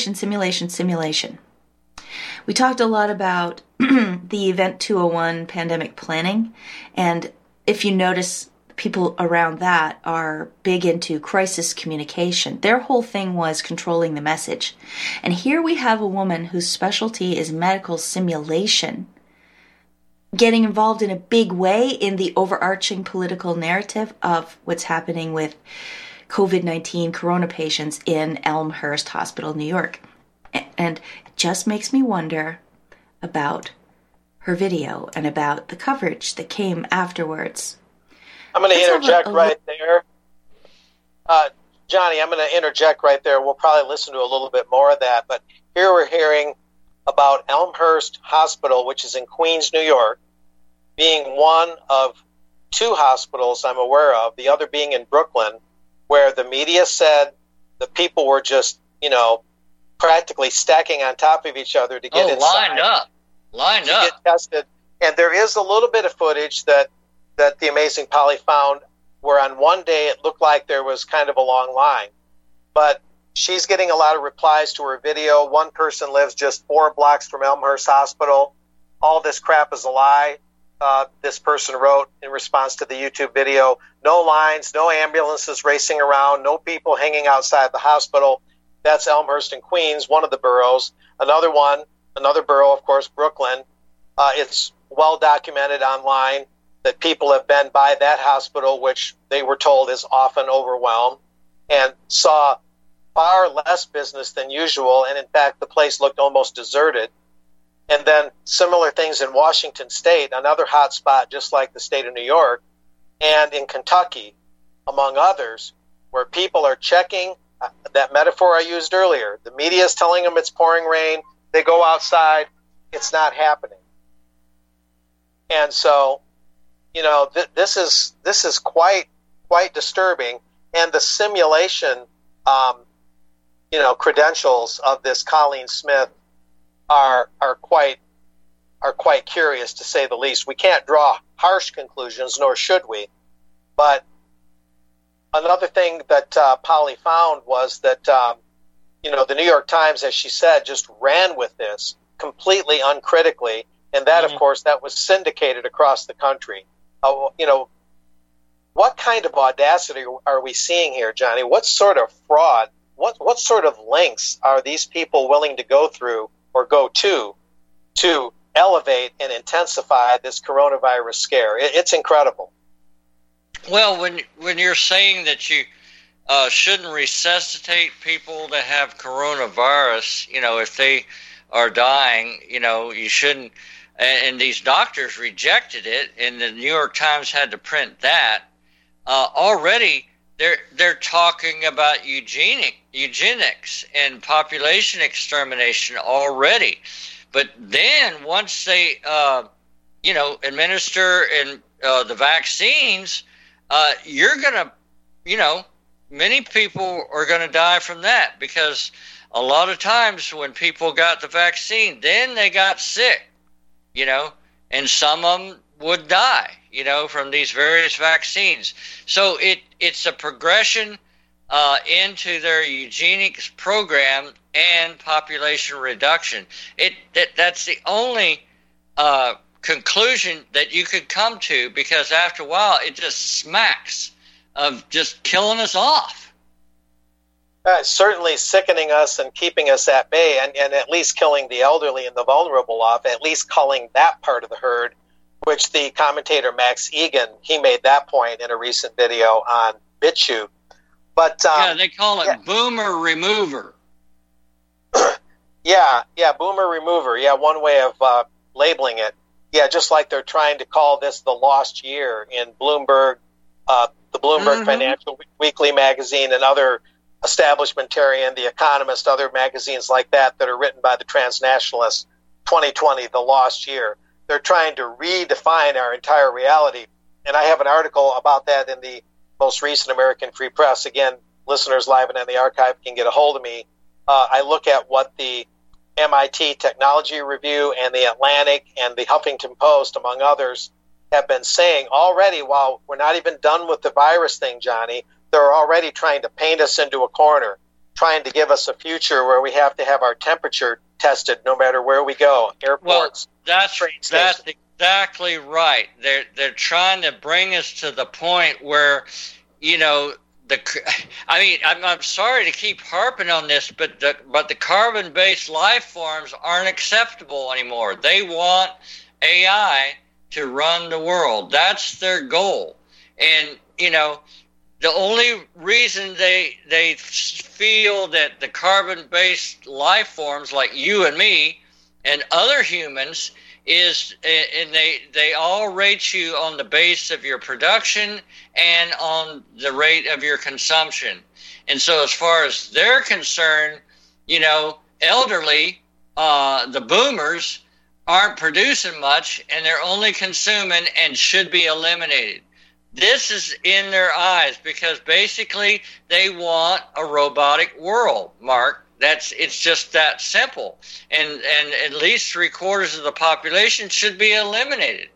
We talked a lot about the Event 201 pandemic planning, and if you notice, people around that are big into crisis communication. Their whole thing was controlling the message. And here we have a woman whose specialty is medical simulation, getting involved in a big way in the overarching political narrative of what's happening with COVID-19 corona patients in Elmhurst Hospital, New York. And it just makes me wonder about her video and about the coverage that came afterwards. I'm going to interject right there. Johnny, I'm going to interject right there. We'll probably listen to a little bit more of that. But here we're hearing about Elmhurst Hospital, which is in Queens, New York, being one of two hospitals I'm aware of, the other being in Brooklyn, where the media said the people were just, practically stacking on top of each other to get inside. Lined up. Get tested. And there is a little bit of footage that the Amazing Polly found where on one day it looked like there was kind of a long line. But she's getting a lot of replies to her video. One person lives just 4 blocks from Elmhurst Hospital. All this crap is a lie. This person wrote in response to the YouTube video, no lines, no ambulances racing around, no people hanging outside the hospital. That's Elmhurst and Queens, one of the boroughs. Another borough, of course, Brooklyn. It's well documented online that people have been by that hospital, which they were told is often overwhelmed, and saw far less business than usual. And in fact, the place looked almost deserted. And then similar things in Washington State, another hot spot just like the state of New York, and in Kentucky, among others, where people are checking that metaphor I used earlier. The media is telling them it's pouring rain. They go outside. It's not happening. And so, this is quite disturbing. And the simulation, credentials of this Colleen Smith are quite curious, to say the least. We can't draw harsh conclusions, nor should we. But another thing that Polly found was that the New York Times, as she said, just ran with this completely uncritically, and that, of course, that was syndicated across the country. What kind of audacity are we seeing here, Johnny? What sort of fraud? What sort of lengths are these people willing to go through or go to elevate and intensify this coronavirus scare? It's incredible. Well, when you're saying that you shouldn't resuscitate people that have coronavirus, if they are dying, you shouldn't. And these doctors rejected it, and the New York Times had to print that. Already, they're talking about eugenics and population extermination already. But then once they, administer the vaccines, you're going to, many people are going to die from that, because a lot of times when people got the vaccine, then they got sick, and some of them would die, from these various vaccines. So it's a progression into their eugenics program and population reduction. That's the only conclusion that you could come to, because after a while it just smacks of just killing us off. Certainly sickening us and keeping us at bay, and at least killing the elderly and the vulnerable off, at least culling that part of the herd, which the commentator Max Egan, he made that point in a recent video on BitChute. But they call it boomer remover. Yeah, boomer remover. Yeah, one way of labeling it. Yeah, just like they're trying to call this the lost year in Bloomberg, the Bloomberg Financial Weekly magazine, and other establishmentarian, The Economist, other magazines like that are written by the transnationalists. 2020, the lost year. They're trying to redefine our entire reality. And I have an article about that in the most recent American Free Press. Again, listeners live and in the archive can get a hold of me. I look at what the MIT Technology Review and the Atlantic and the Huffington Post, among others, have been saying already. While we're not even done with the virus thing, Johnny, they're already trying to paint us into a corner, trying to give us a future where we have to have our temperature tested no matter where we go, airports. Well, that's exactly right. They're trying to bring us to the point where, I'm sorry to keep harping on this, but the carbon-based life forms aren't acceptable anymore. They want AI to run the world. That's their goal. And, the only reason they feel that the carbon-based life forms like you and me and other humans is, and they all rate you on the base of your production and on the rate of your consumption. And so as far as they're concerned, elderly, the boomers aren't producing much, and they're only consuming and should be eliminated. This is in their eyes because basically they want a robotic world, Mark. It's just that simple. And at least 3/4 of the population should be eliminated.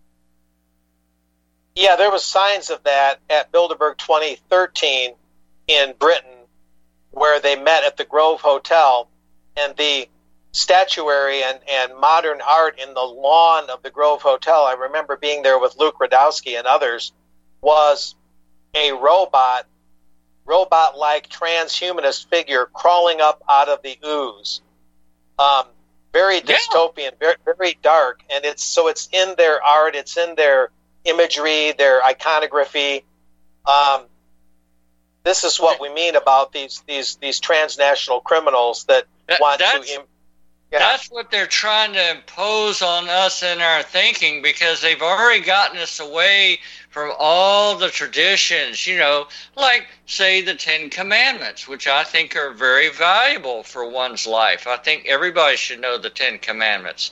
Yeah, there was signs of that at Bilderberg 2013 in Britain, where they met at the Grove Hotel, and the statuary and modern art in the lawn of the Grove Hotel, I remember being there with Luke Radowski and others, was a robot-like transhumanist figure crawling up out of the ooze. Very dystopian, very, very dark, and it's in their art, it's in their imagery, their iconography. This is what we mean about these transnational criminals that want to. That's what they're trying to impose on us in our thinking, because they've already gotten us away from all the traditions, like, say, the 10 Commandments, which I think are very valuable for one's life. I think everybody should know the 10 Commandments.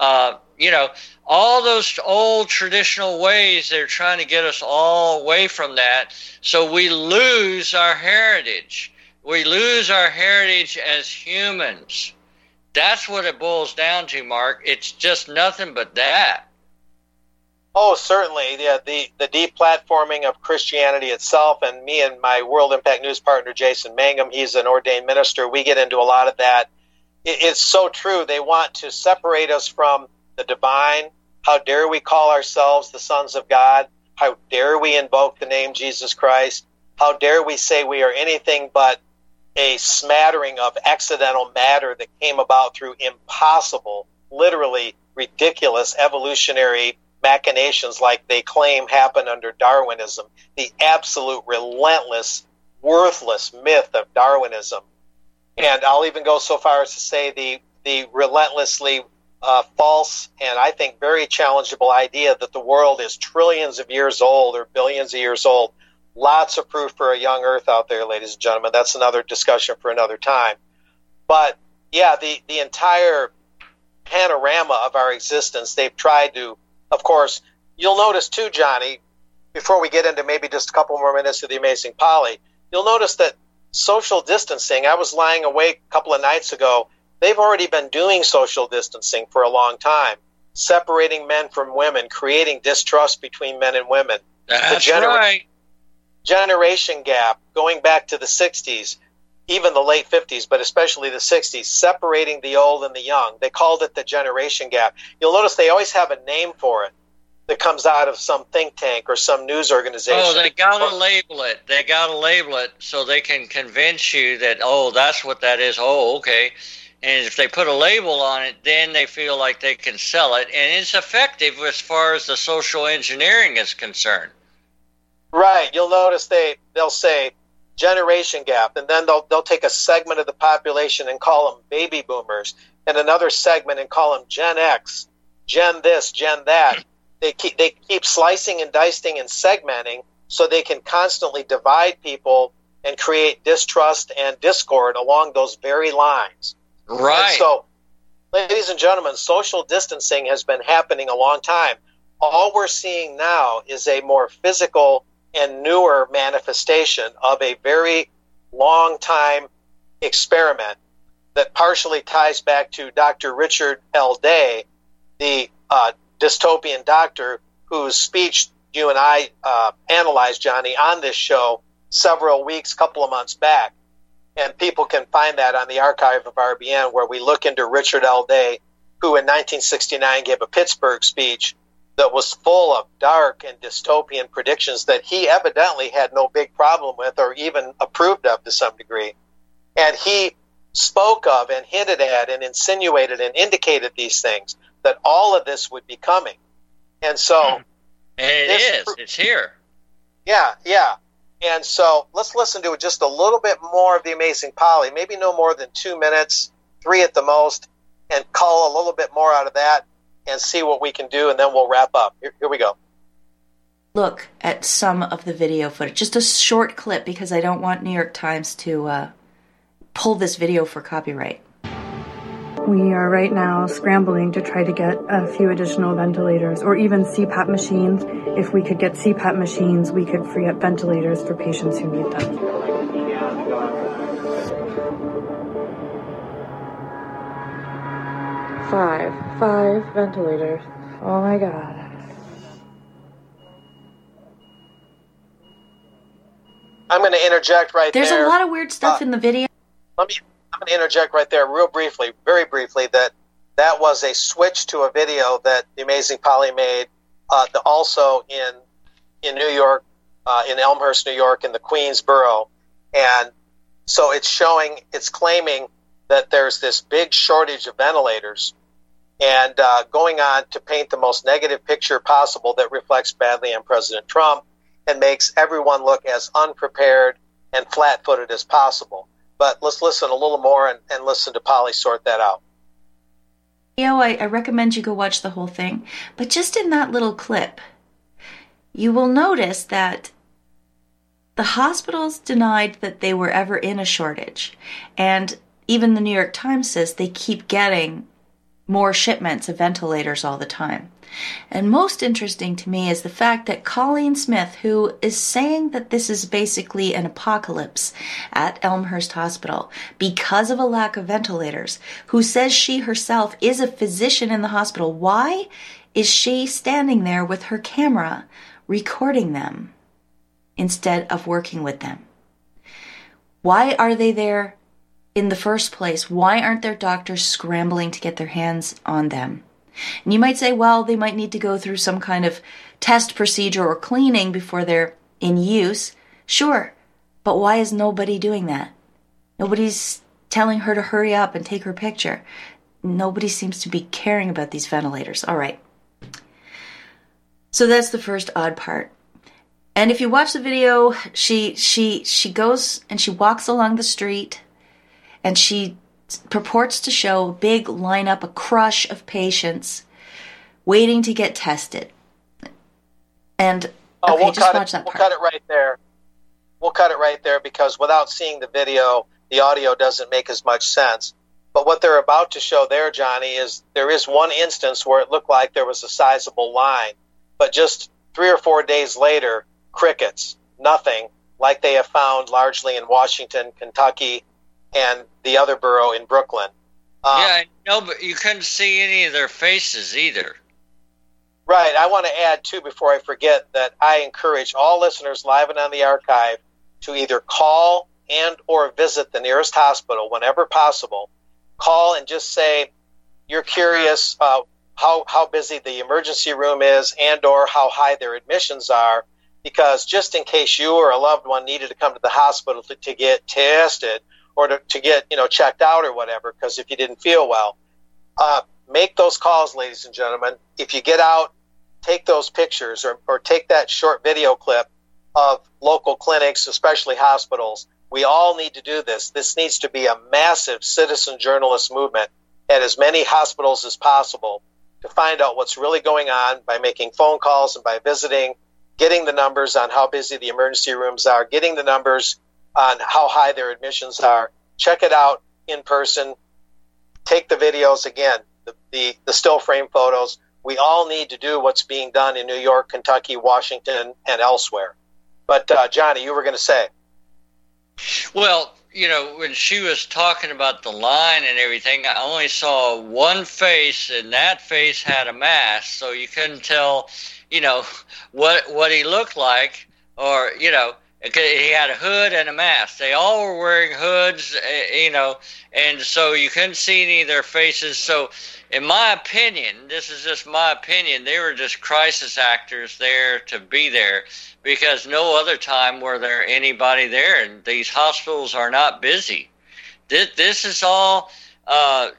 All those old traditional ways, they're trying to get us all away from that, so we lose our heritage. We lose our heritage as humans. That's what it boils down to, Mark. It's just nothing but that. Oh, certainly. Yeah, the deplatforming of Christianity itself, and me and my World Impact News partner, Jason Mangum, he's an ordained minister. We get into a lot of that. It's so true. They want to separate us from the divine. How dare we call ourselves the sons of God? How dare we invoke the name Jesus Christ? How dare we say we are anything but a smattering of accidental matter that came about through impossible, literally ridiculous evolutionary machinations like they claim happened under Darwinism, the absolute relentless, worthless myth of Darwinism. And I'll even go so far as to say the relentlessly false and I think very challengeable idea that the world is trillions of years old or billions of years old. Lots of proof for a young earth out there, ladies and gentlemen. That's another discussion for another time. But, yeah, the entire panorama of our existence, they've tried to, of course, you'll notice too, Johnny, before we get into maybe just a couple more minutes of The Amazing Polly, you'll notice that social distancing, I was lying awake a couple of nights ago, they've already been doing social distancing for a long time, separating men from women, creating distrust between men and women. That's right. Generation gap, going back to the 60s, even the late 50s, but especially the 60s, separating the old and the young. They called it the generation gap. You'll notice they always have a name for it that comes out of some think tank or some news organization. Oh, they got to label it. They got to label it so they can convince you that, oh, that's what that is. Oh, okay. And if they put a label on it, then they feel like they can sell it. And it's effective as far as the social engineering is concerned. Right. You'll notice they'll say generation gap, and then they'll take a segment of the population and call them baby boomers, and another segment and call them Gen X, Gen this, Gen that. They keep slicing and dicing and segmenting so they can constantly divide people and create distrust and discord along those very lines. Right. And so, ladies and gentlemen, social distancing has been happening a long time. All we're seeing now is a more physical and newer manifestation of a very long time experiment that partially ties back to Dr. Richard L. Day, the dystopian doctor whose speech you and I analyzed, Johnny, on this show couple of months back. And people can find that on the archive of RBN, where we look into Richard L. Day, who in 1969 gave a Pittsburgh speech that was full of dark and dystopian predictions that he evidently had no big problem with or even approved of to some degree. And he spoke of and hinted at and insinuated and indicated these things, that all of this would be coming. And so... It's here. Yeah. And so let's listen to just a little bit more of The Amazing Polly, maybe no more than 2 minutes, 3 at the most, and call a little bit more out of that and see what we can do, and then we'll wrap up. Here we go. Look at some of the video footage, just a short clip, because I don't want New York Times to pull this video for copyright. We are right now scrambling to try to get a few additional ventilators or even CPAP machines. If we could get CPAP machines, we could free up ventilators for patients who need them. Five ventilators. Oh my God. I'm going to interject right there. There's a lot of weird stuff in the video. I'm going to interject right there real briefly, very briefly, that was a switch to a video that the Amazing Polly made also in New York, in Elmhurst, New York, in the Queens borough. And so it's claiming that there's this big shortage of ventilators and going on to paint the most negative picture possible that reflects badly on President Trump and makes everyone look as unprepared and flat-footed as possible. But let's listen a little more and listen to Polly sort that out. I recommend you go watch the whole thing. But just in that little clip, you will notice that the hospitals denied that they were ever in a shortage. And even the New York Times says they keep getting more shipments of ventilators all the time. And most interesting to me is the fact that Colleen Smith, who is saying that this is basically an apocalypse at Elmhurst Hospital because of a lack of ventilators, who says she herself is a physician in the hospital, why is she standing there with her camera recording them instead of working with them? Why are they there in the first place? Why aren't their doctors scrambling to get their hands on them? And you might say, well, they might need to go through some kind of test procedure or cleaning before they're in use. Sure, but why is nobody doing that? Nobody's telling her to hurry up and take her picture. Nobody seems to be caring about these ventilators. All right. So that's the first odd part. And if you watch the video, she goes and she walks along the street and she purports to show a big lineup, a crush of patients waiting to get tested. And we'll just watch that part. We'll cut it right there. We'll cut it right there because without seeing the video, the audio doesn't make as much sense. But what they're about to show there, Johnny, is there is one instance where it looked like there was a sizable line, but just 3 or 4 days later, crickets, nothing, like they have found largely in Washington, Kentucky, and the other borough in Brooklyn. Yeah, I know, but you couldn't see any of their faces either. Right. I want to add, too, before I forget, that I encourage all listeners live and on the archive to either call and or visit the nearest hospital whenever possible. Call and just say you're curious how busy the emergency room is and or how high their admissions are, because just in case you or a loved one needed to come to the hospital to get tested, or to get, checked out or whatever, because if you didn't feel well, make those calls, ladies and gentlemen. If you get out, take those pictures or take that short video clip of local clinics, especially hospitals. We all need to do this. This needs to be a massive citizen journalist movement at as many hospitals as possible to find out what's really going on by making phone calls and by visiting, getting the numbers on how busy the emergency rooms are, getting the numbers on how high their admissions are. Check it out in person. Take the videos again, the still frame photos. We all need to do what's being done in New York, Kentucky, Washington, and elsewhere. But Johnny, you were going to say. Well, when she was talking about the line and everything, I only saw one face, and that face had a mask, so you couldn't tell, what he looked like, or, he had a hood and a mask. They all were wearing hoods, and so you couldn't see any of their faces. So in my opinion, this is just my opinion, they were just crisis actors there to be there because no other time were there anybody there, and these hospitals are not busy. This is all, a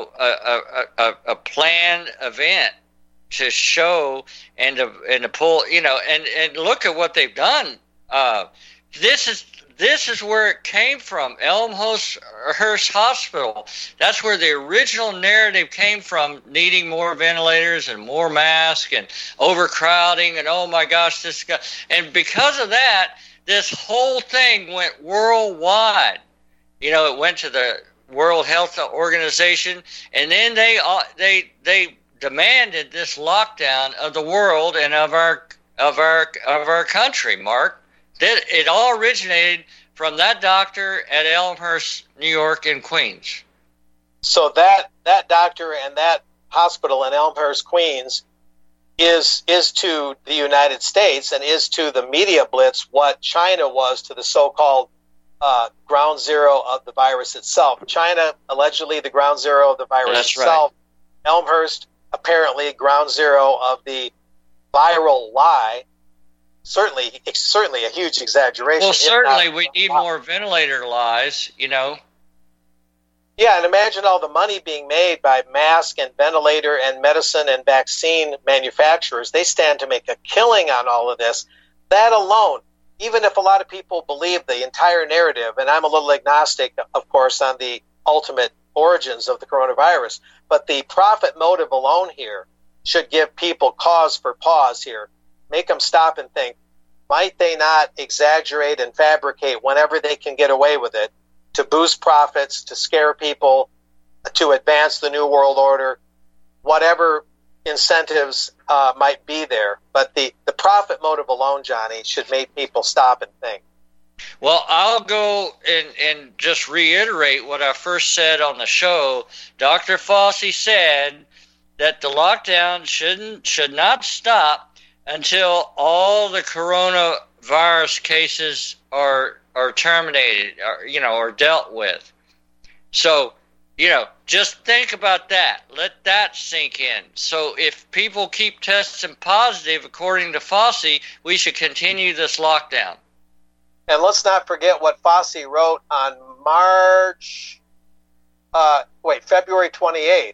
planned event to show and to pull, and look at what they've done. This is where it came from, Elmhurst Hospital. That's where the original narrative came from, needing more ventilators and more masks and overcrowding and oh my gosh, this guy. And because of that, this whole thing went worldwide. It went to the World Health Organization, and then they demanded this lockdown of the world and of our country. Mark, that it all originated from that doctor at Elmhurst, New York, and Queens. So that doctor and that hospital in Elmhurst, Queens, is to the United States and is to the media blitz what China was to the so-called ground zero of the virus itself. China, allegedly the ground zero of the virus itself. Right. Elmhurst, apparently ground zero of the viral lie. Certainly a huge exaggeration. Well, certainly we need more ventilator lies, you know. Yeah, and imagine all the money being made by mask and ventilator and medicine and vaccine manufacturers. They stand to make a killing on all of this. That alone, even if a lot of people believe the entire narrative, and I'm a little agnostic, of course, on the ultimate origins of the coronavirus, but the profit motive alone here should give people cause for pause here. Make them stop and think, might they not exaggerate and fabricate whenever they can get away with it to boost profits, to scare people, to advance the New World Order, whatever incentives might be there. But the profit motive alone, Johnny, should make people stop and think. Well, I'll go and just reiterate what I first said on the show. Dr. Fauci said that the lockdown should not stop until all the coronavirus cases are terminated, or dealt with. So, just think about that. Let that sink in. So if people keep testing positive, according to Fauci, we should continue this lockdown. And let's not forget what Fauci wrote on February 28th.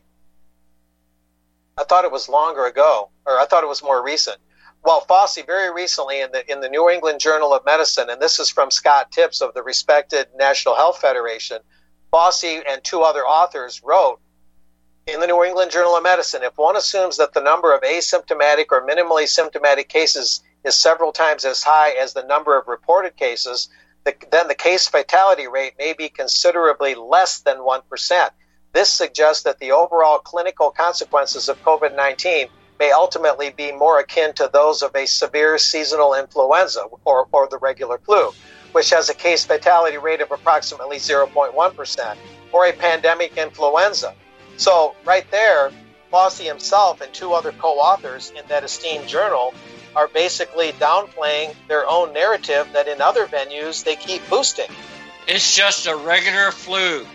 I thought it was longer ago, or I thought it was more recent. Well, Fauci very recently in the New England Journal of Medicine, and this is from Scott Tips of the respected National Health Federation, Fauci and two other authors wrote in the New England Journal of Medicine, if one assumes that the number of asymptomatic or minimally symptomatic cases is several times as high as the number of reported cases, then the case fatality rate may be considerably less than 1%. This suggests that the overall clinical consequences of COVID-19 may ultimately be more akin to those of a severe seasonal influenza or the regular flu, which has a case fatality rate of approximately 0.1%, or a pandemic influenza. So right there, Fauci himself and two other co-authors in that esteemed journal are basically downplaying their own narrative that in other venues they keep boosting. It's just a regular flu.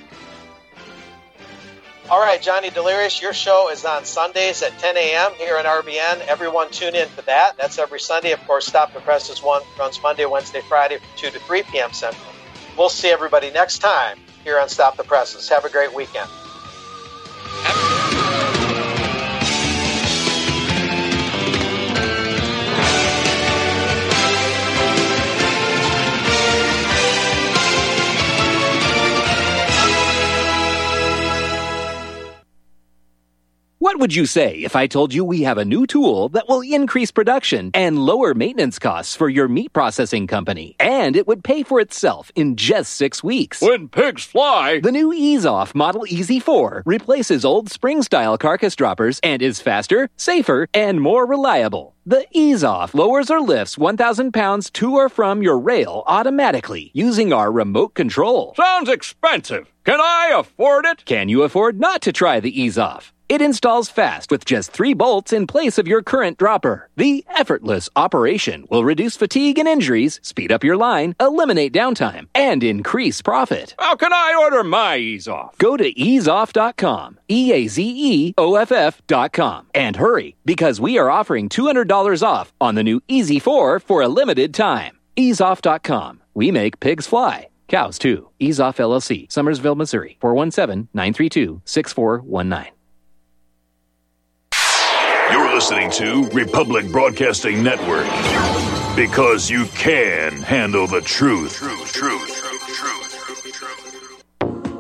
All right, Johnny Delirious, your show is on Sundays at 10 a.m. here on RBN. Everyone tune in for that. That's every Sunday. Of course, Stop the Press runs Monday, Wednesday, Friday from 2 to 3 p.m. Central. We'll see everybody next time here on Stop the Presses. Have a great weekend. What would you say if I told you we have a new tool that will increase production and lower maintenance costs for your meat processing company? And it would pay for itself in just 6 weeks. When pigs fly! The new EaseOff Model EZ4 replaces old spring-style carcass droppers and is faster, safer, and more reliable. The EaseOff lowers or lifts 1,000 pounds to or from your rail automatically using our remote control. Sounds expensive. Can I afford it? Can you afford not to try the EaseOff? It installs fast with just 3 bolts in place of your current dropper. The effortless operation will reduce fatigue and injuries, speed up your line, eliminate downtime, and increase profit. How can I order my EaseOff? Go to easeoff.com, EAZEOFF.com, and hurry, because we are offering $200 off on the new EZ4 for a limited time. Easeoff.com. We make pigs fly. Cows, too. EaseOff LLC, Summersville, Missouri, 417-932-6419. You're listening to Republic Broadcasting Network, because you can handle the truth.